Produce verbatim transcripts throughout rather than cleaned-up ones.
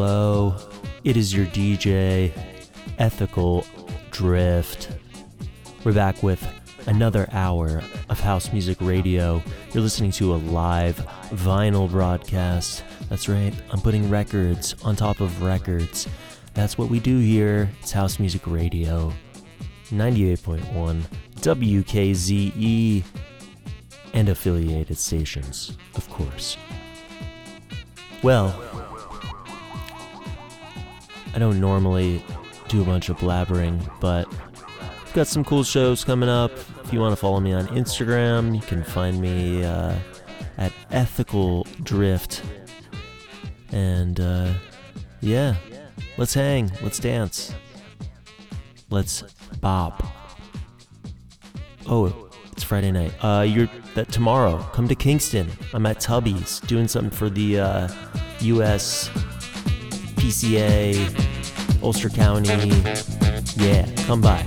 hello. It is your D J, Ethical Drift. We're back with another hour of house music radio. You're listening to a live vinyl broadcast. That's right, I'm putting records on top of records. That's what we do here. It's house music radio. ninety-eight point one W K Z E and affiliated stations, of course. Well, I don't normally do a bunch of blabbering, but I've got some cool shows coming up. If you want to follow me on Instagram, you can find me uh, at Ethical Drift. And uh, yeah, let's hang, let's dance, let's bop. Oh, it's Friday night. Uh, you're that tomorrow. Come to Kingston. I'm at Tubby's doing something for the uh, U S P C A, Ulster County. Yeah, come by.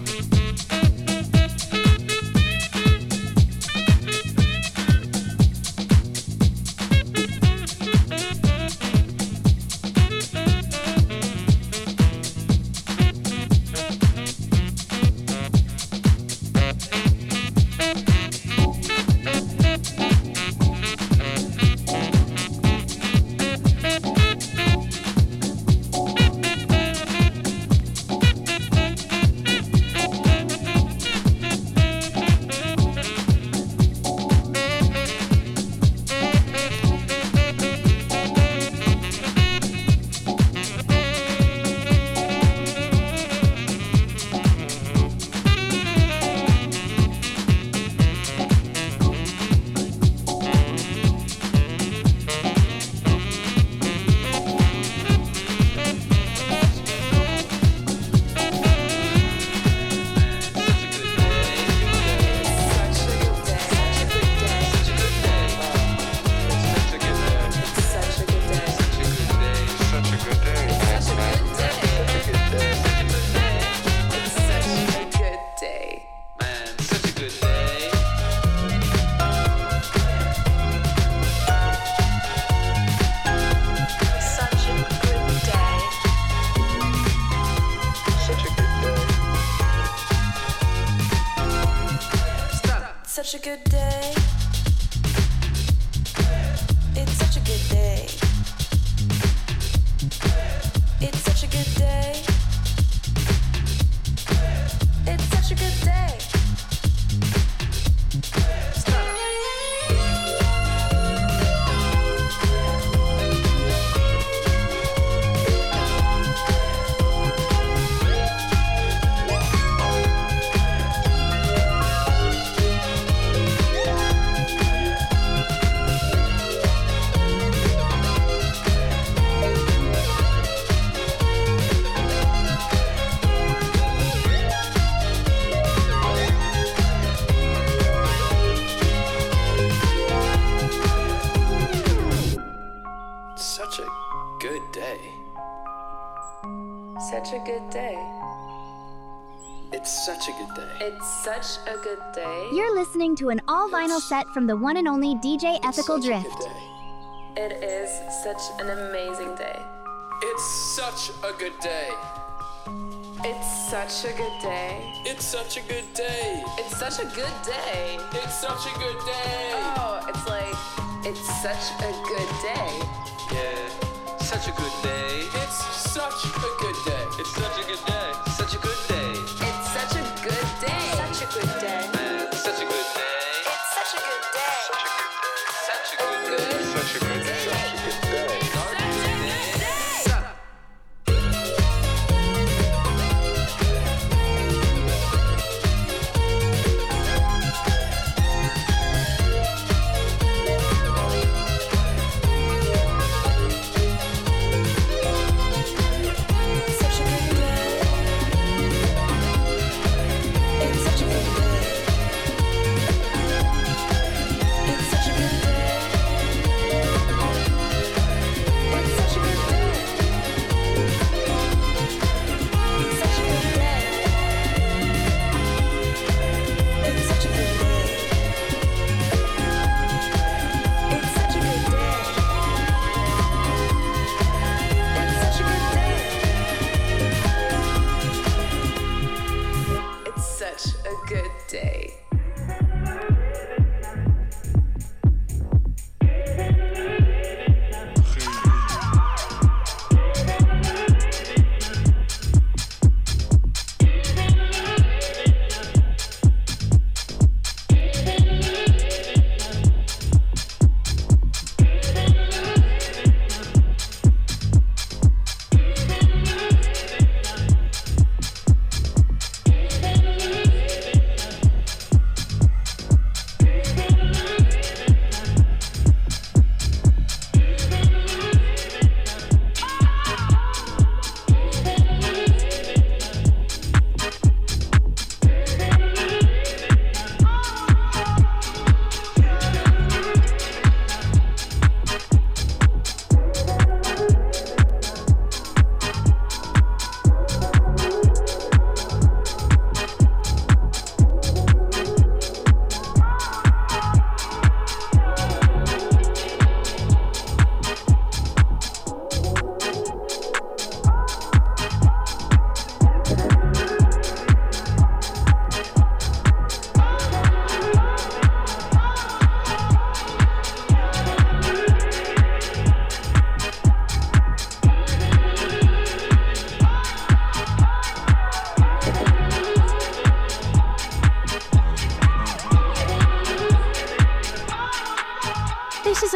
Listening to an all-vinyl set from the one and only D J Ethical Drift. It is such an amazing day. It's such a good day. It's such a good day. It's such a good day. It's such a good day. It's such a good day. Oh, it's like, it's such a good day. Yeah, such a good day. It's such a good day. It's such a good day. Such a good day. It's such a good day. Such a good day. Such a good day. It's such a good day. Such a good day. Such a good day. Such a good day.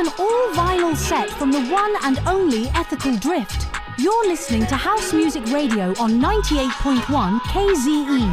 an all-vinyl set from the one and only Ethical Drift. You're listening to House Music Radio on ninety-eight point one K Z E.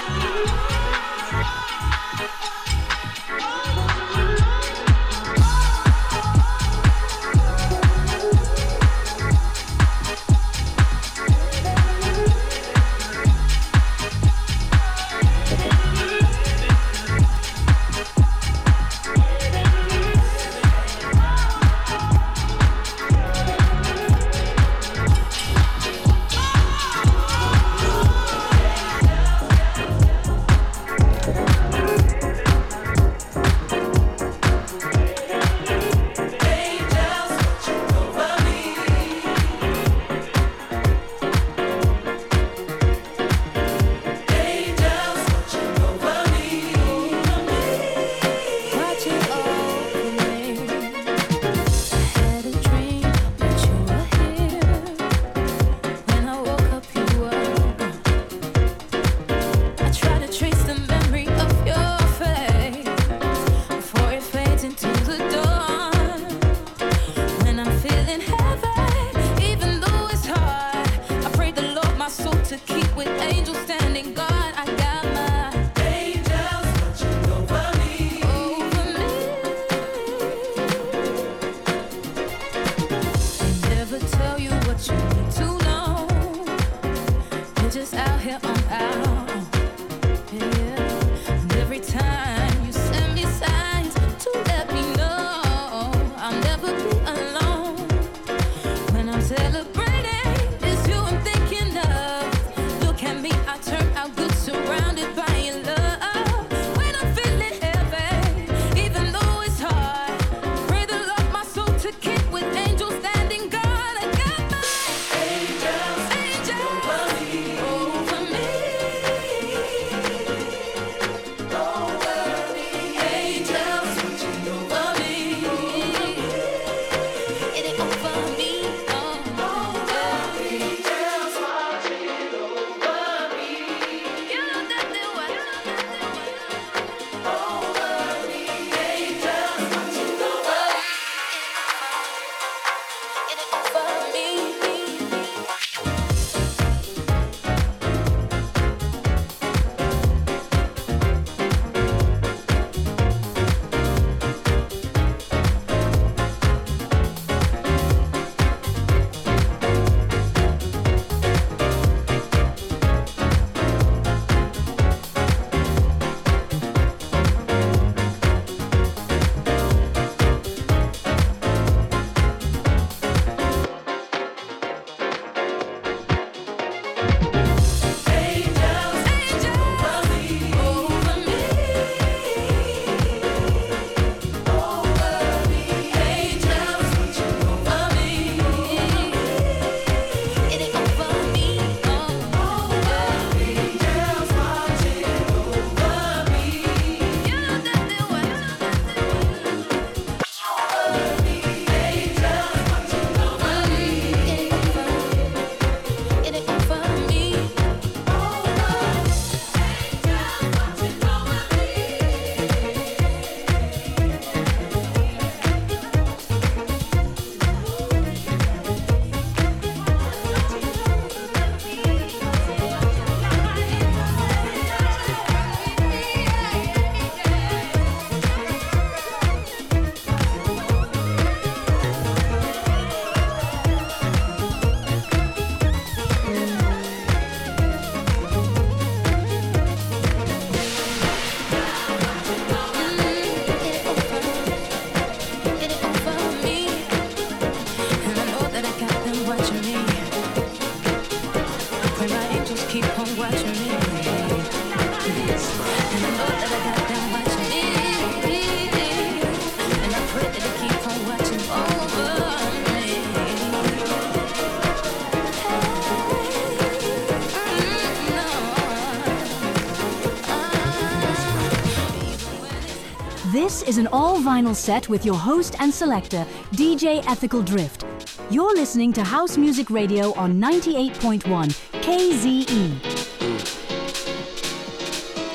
This is an all-vinyl set with your host and selector, D J Ethical Drift. You're listening to House Music Radio on ninety-eight point one K Z E.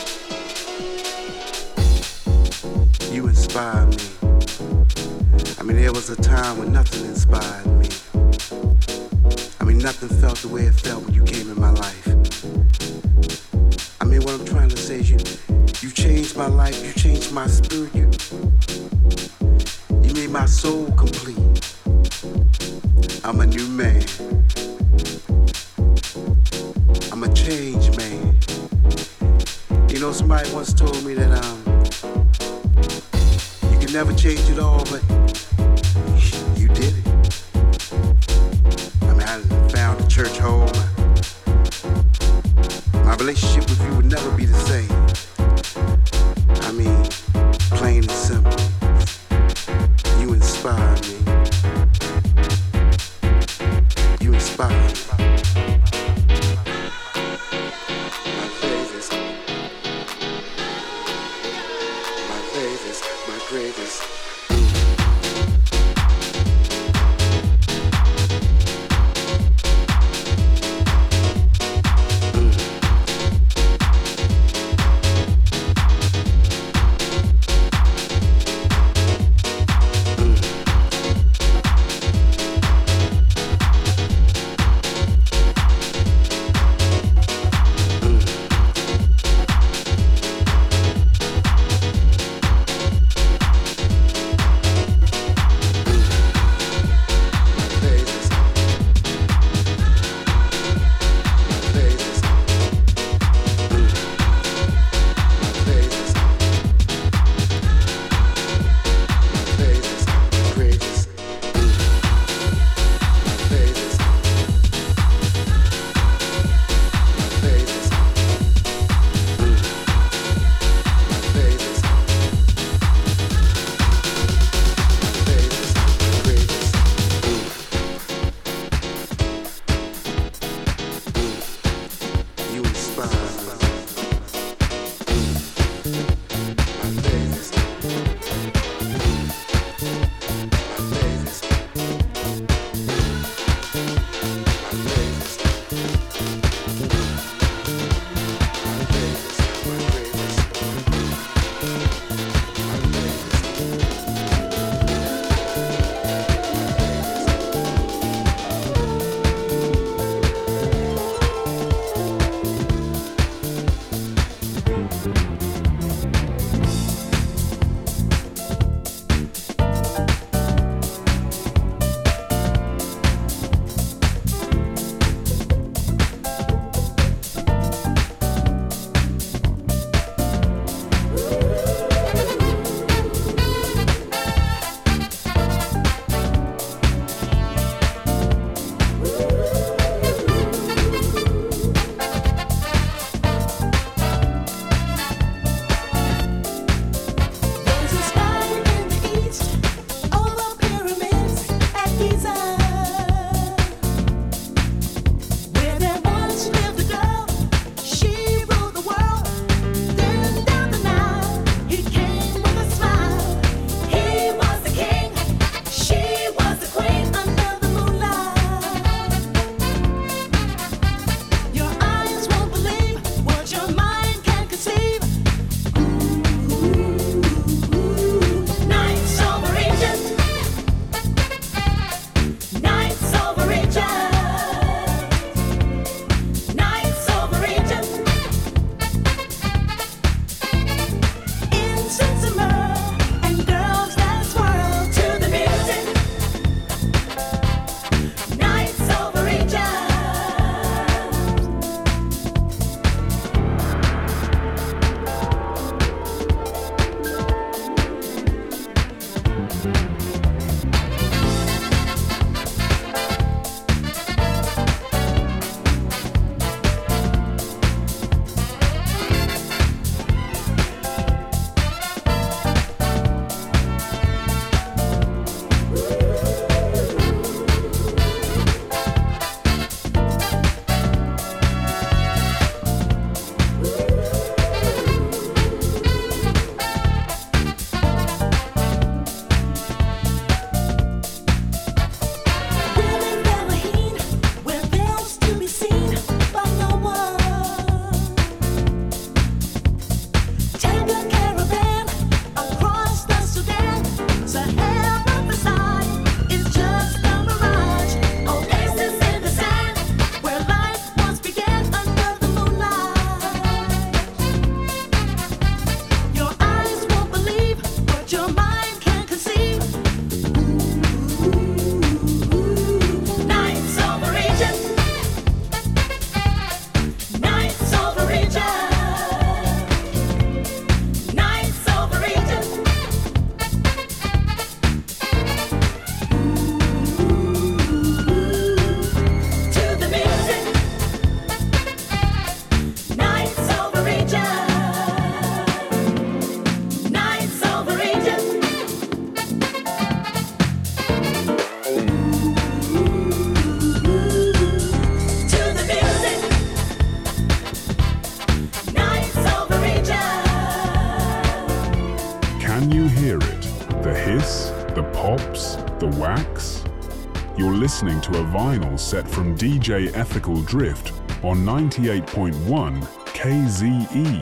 You inspire me. I mean, And there was a time when nothing inspired me. I mean, nothing felt the way it felt when you came in my life. I mean, what I'm trying to say is you, you changed my life, you changed my spirit, you, you made my soul complete. I'm a new man. I'm a changed man. You know, somebody once told me that um, you can never change it all, but you did it. I mean, I found a church home. My relationship with you would never be the same. I mean, plain and simple. You inspire me. You inspire me. My greatest. My greatest. My greatest. You're listening to a vinyl set from D J Ethical Drift on ninety-eight point one K Z E.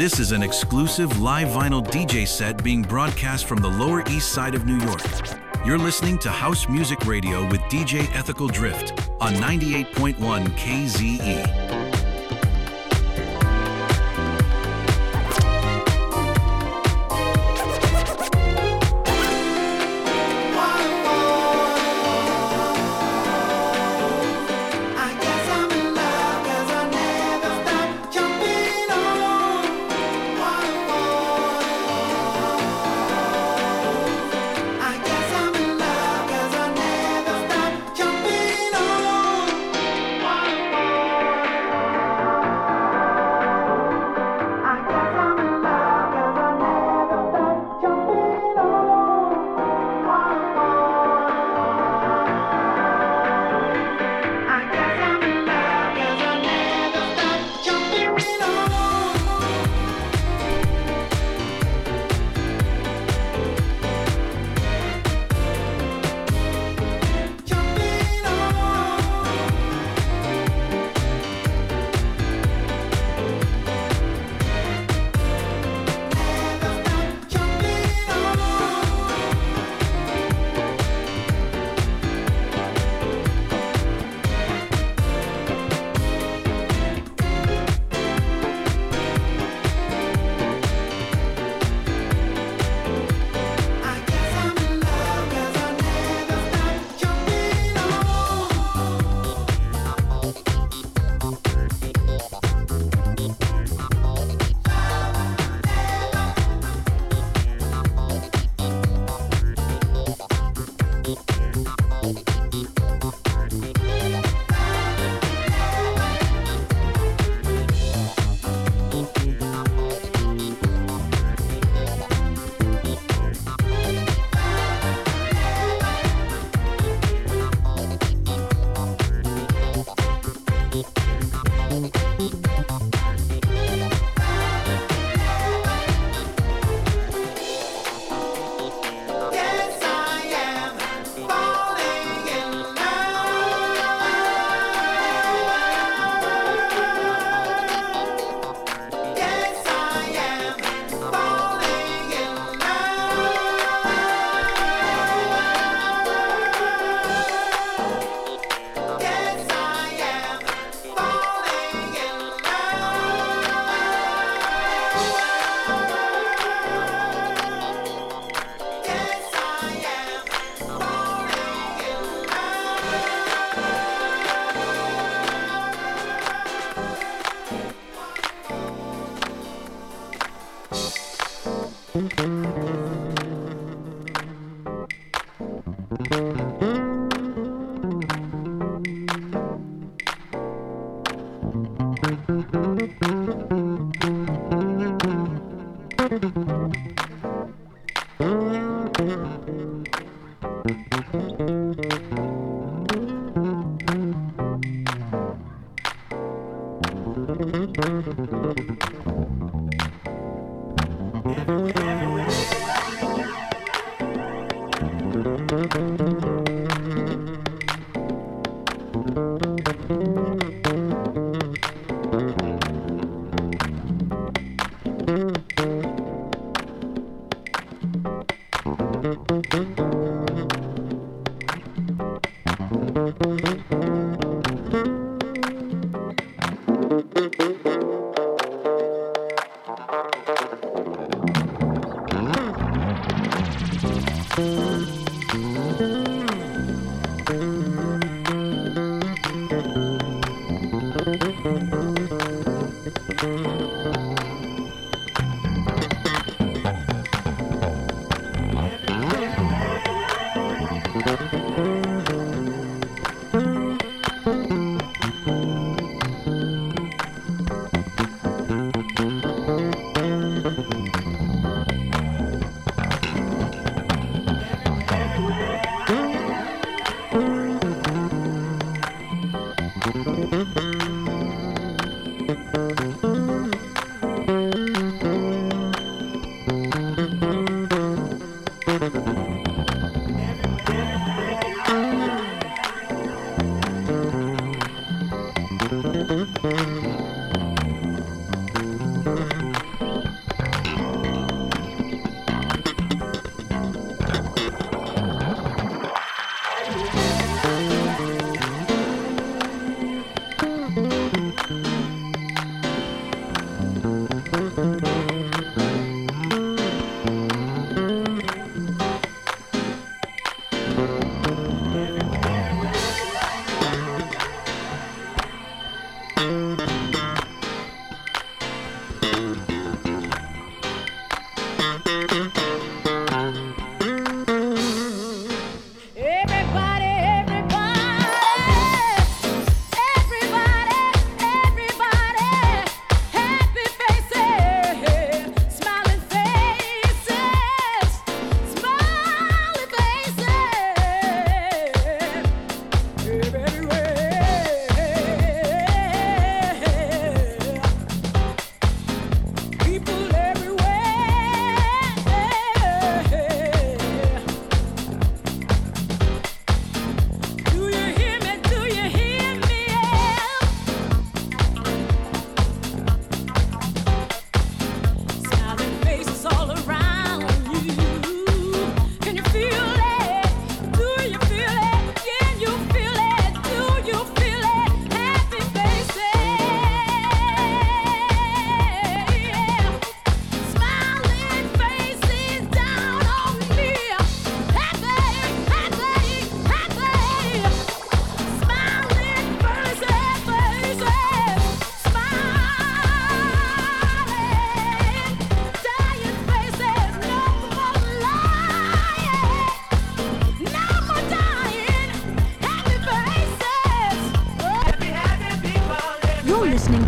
This is an exclusive live vinyl D J set being broadcast from the Lower East Side of New York. You're listening to House Music Radio with D J Ethical Drift on ninety-eight point one K Z E.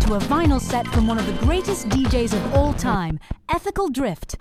to a vinyl set from one of the greatest D Js of all time, Ethical Drift.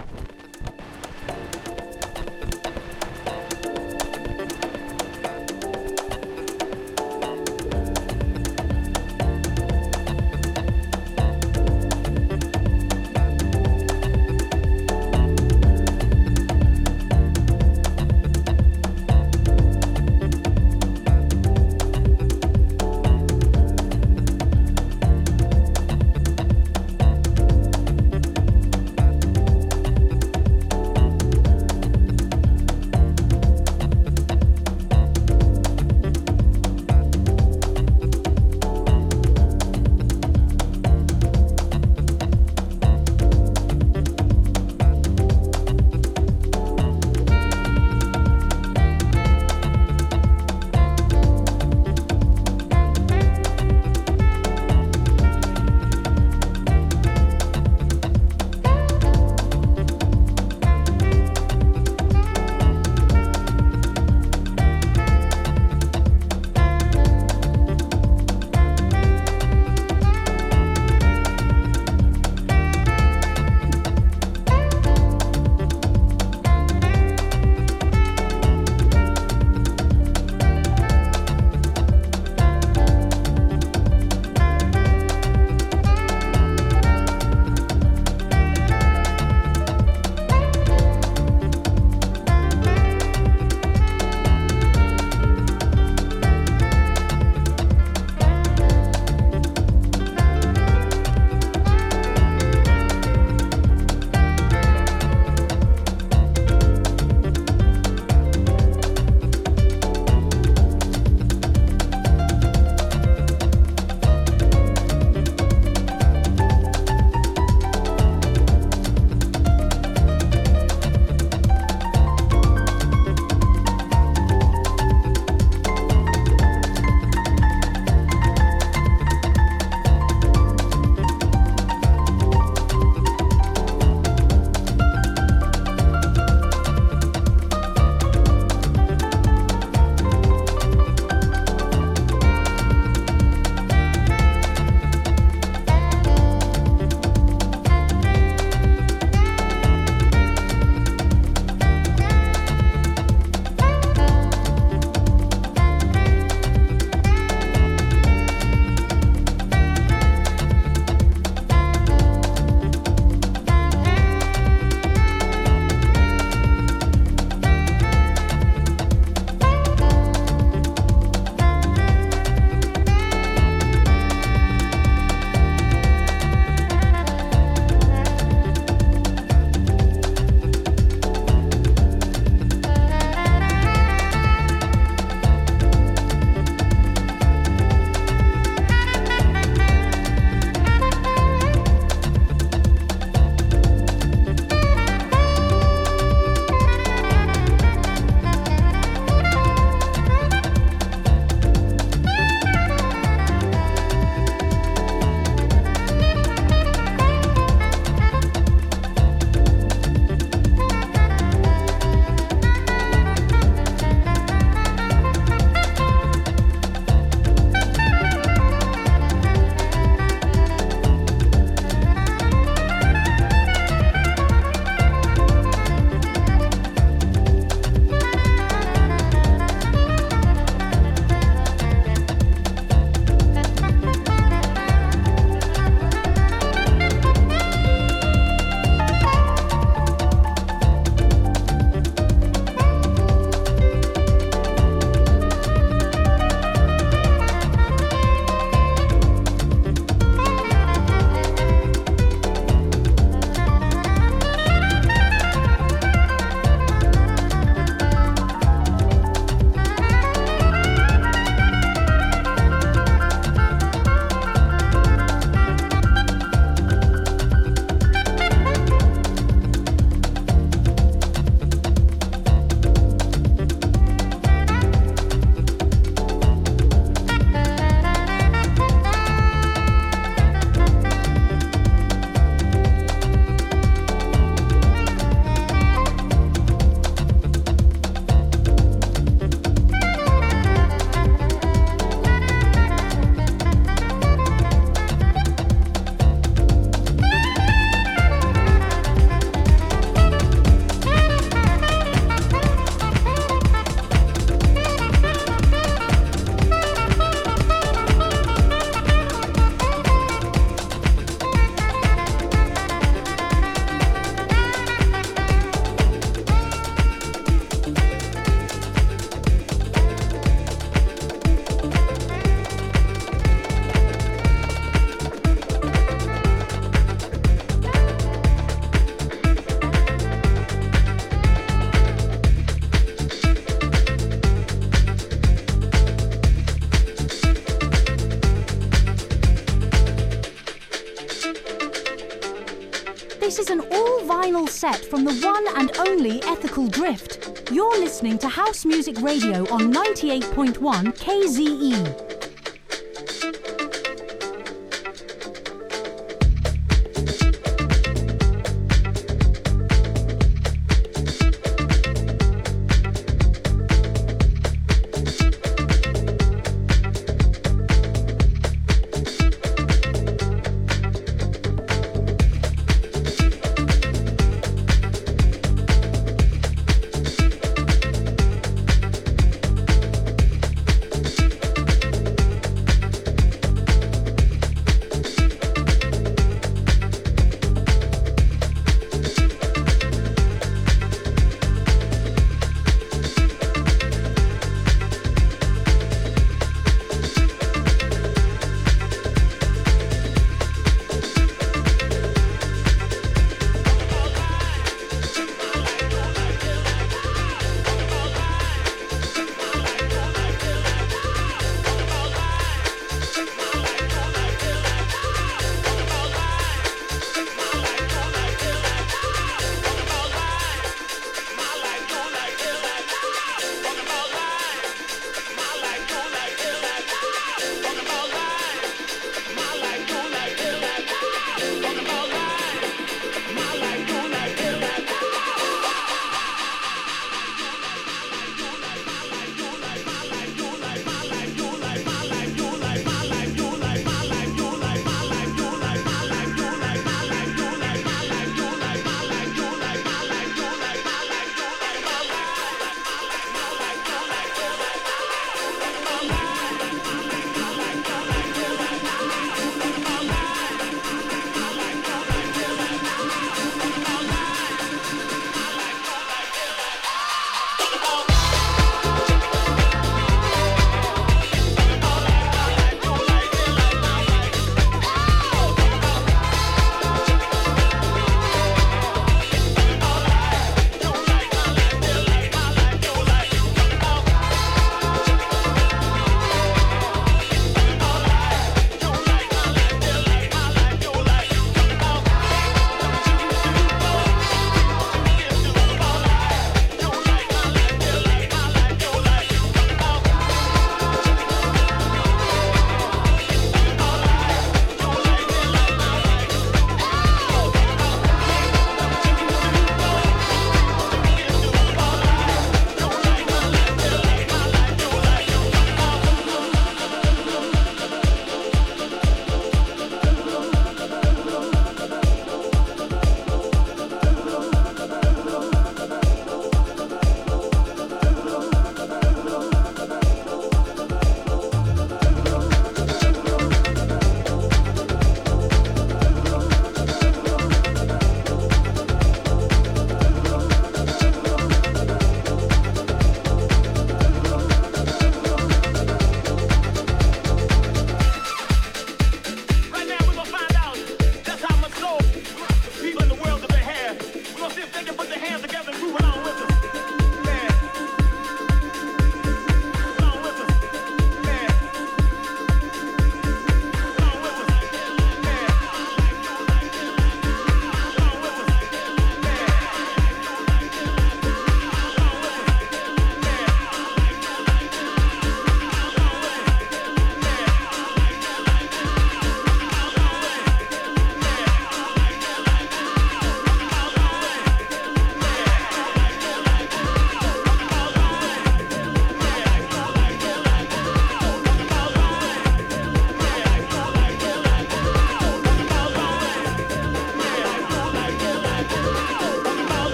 vinyl set from the one and only Ethical Drift. You're listening to House Music Radio on ninety-eight point one K Z E.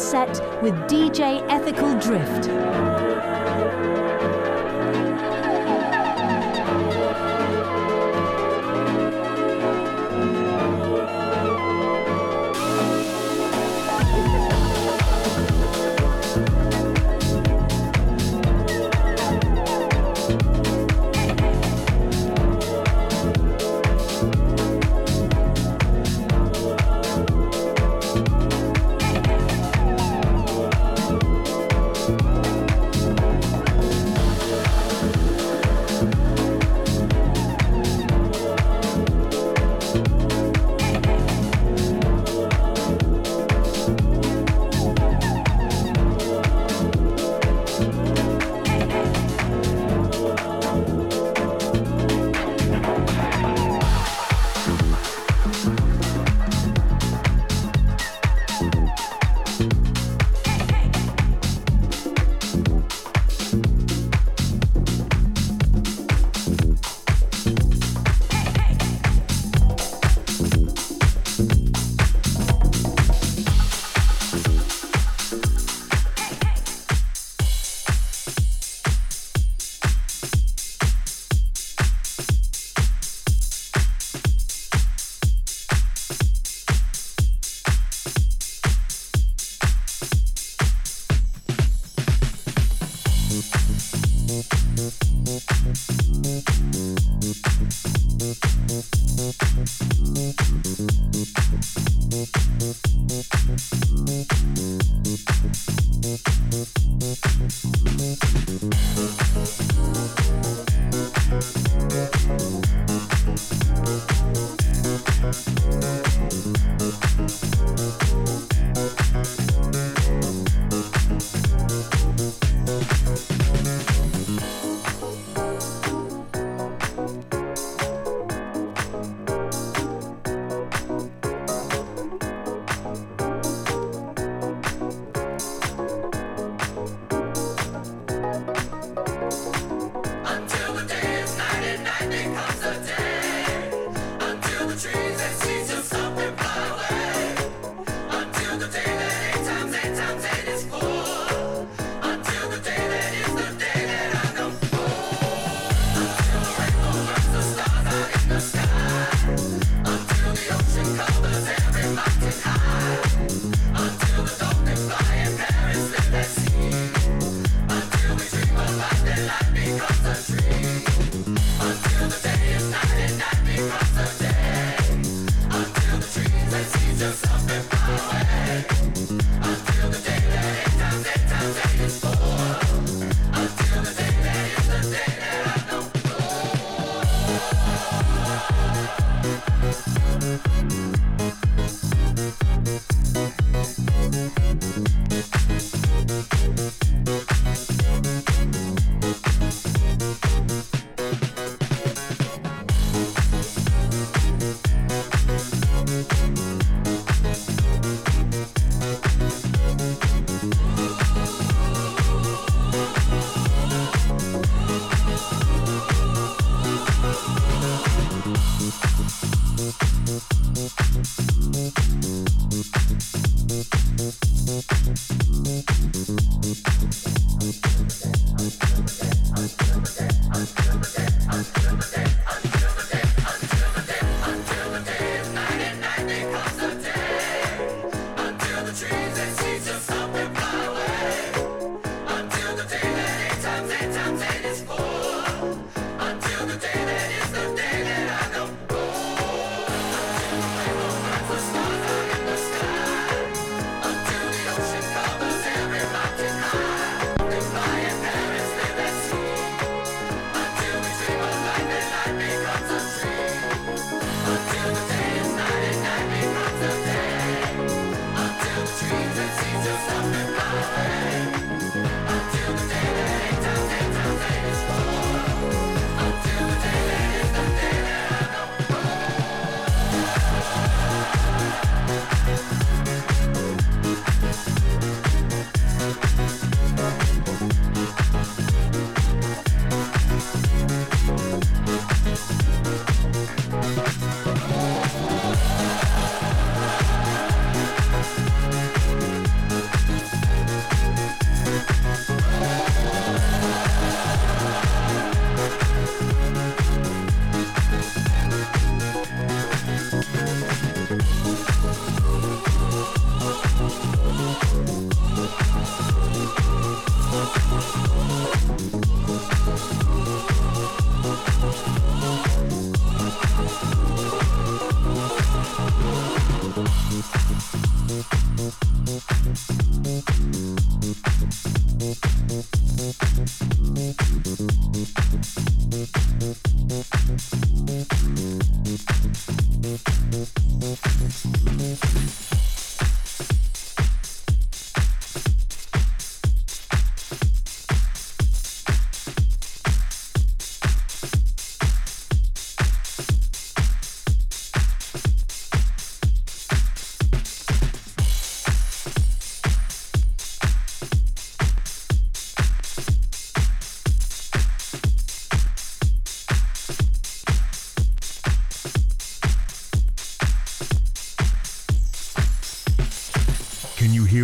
set with D J Ethical Drift. Until the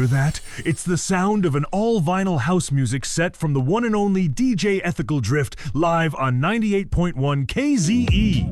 hear that? It's the sound of an all-vinyl house music set from the one and only D J Ethical Drift, live on ninety-eight point one K Z E.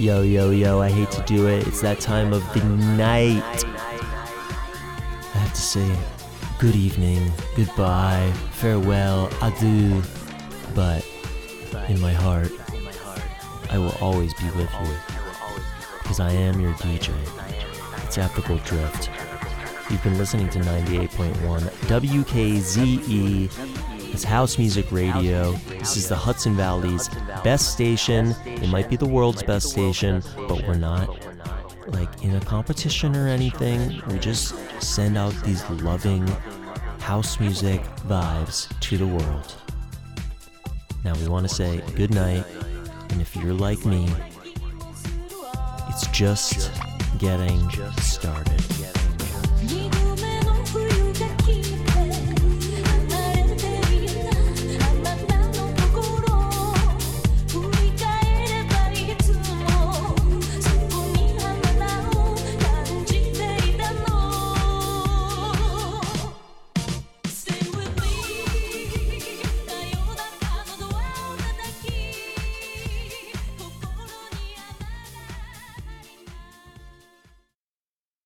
Yo, yo, yo, I hate to do it. It's that time of the night. I have to say good evening, goodbye, farewell, adieu. But in my heart, I will always be with you. Because I am your D J. It's Ethical Drift. You've been listening to ninety-eight point one W K Z E. It's House Music Radio. This is the Hudson Valley's best station. It might be the world's best station, but we're not like in a competition or anything. We just send out these loving house music vibes to the world. Now we want to say good night, and if you're like me, it's just getting started.